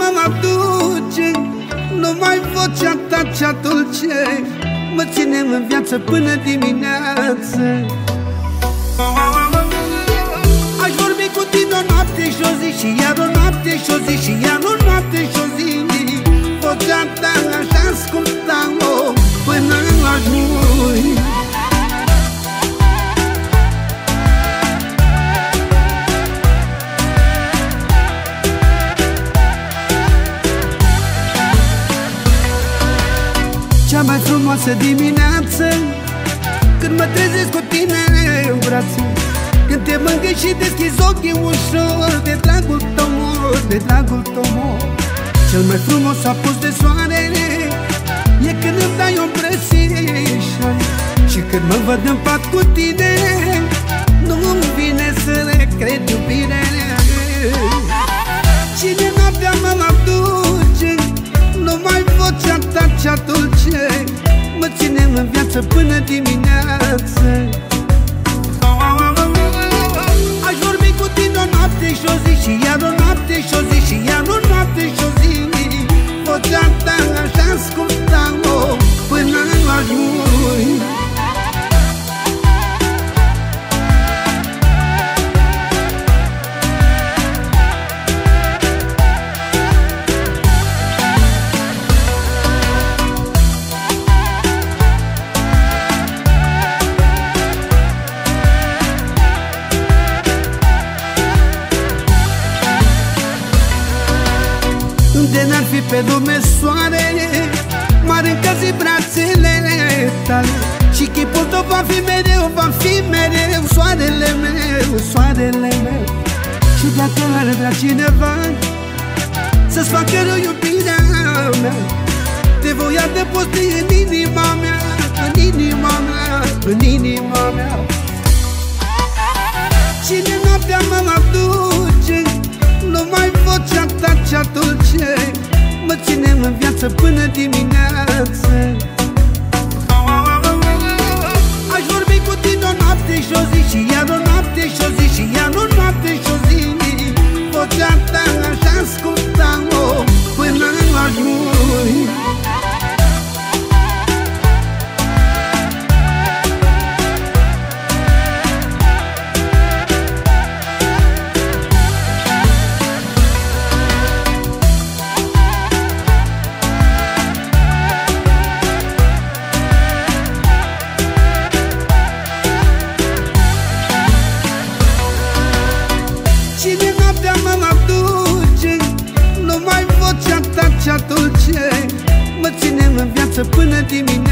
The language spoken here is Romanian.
mă aduce, numai vocea ta cea dulce mă ține în viață până dimineață. Aș vorbi cu tine o noapte și o zi, și iar o noapte și o zi, și iar o noapte și o zi. Vocea ta aș asculta-o până aș muri. Cea mai frumoasă dimineață, când mă trezesc cu tine în brațe, când te mângâi și deschizi ochii ușor, de dragul tău mor, de dragul tău mor. Cel mai frumos apus de soare e când îmi dai o îmbrățișare, și când mă văd în pat cu tine nu-mi vine să le cred iubire. Cine noaptea mă aduce, numai vocea ta cea dulce mă ține în viață până dimineață. Aș vorbi cu tine o noapte și o zi, și iar o noapte și o zi, și iar o noapte și o zi. Vocea ta aș asculta-o până aș muri. Unde n-ar fi pe lume soare, m-ar încălzi brațele tale, și chipul tău va fi mereu, va fi mereu soarele meu, soarele meu. Și dacă ar vrea cineva să-ți facă rău iubirea mea, te voi adăposti în inima mea, în inima mea, în inima mea. Cine noaptea mă aduce, numai vocea ta cea dulce mă ține în viață până dimineață. Aș vorbi cu tine o noapte și o zi, și iar o noapte și o zi, și iar o noapte și o zi. Vocea ta aș asculta-o până aș muri. Cine noaptea mă aduce, numai vocea ta cea dulce mă ține în viață până dimineață.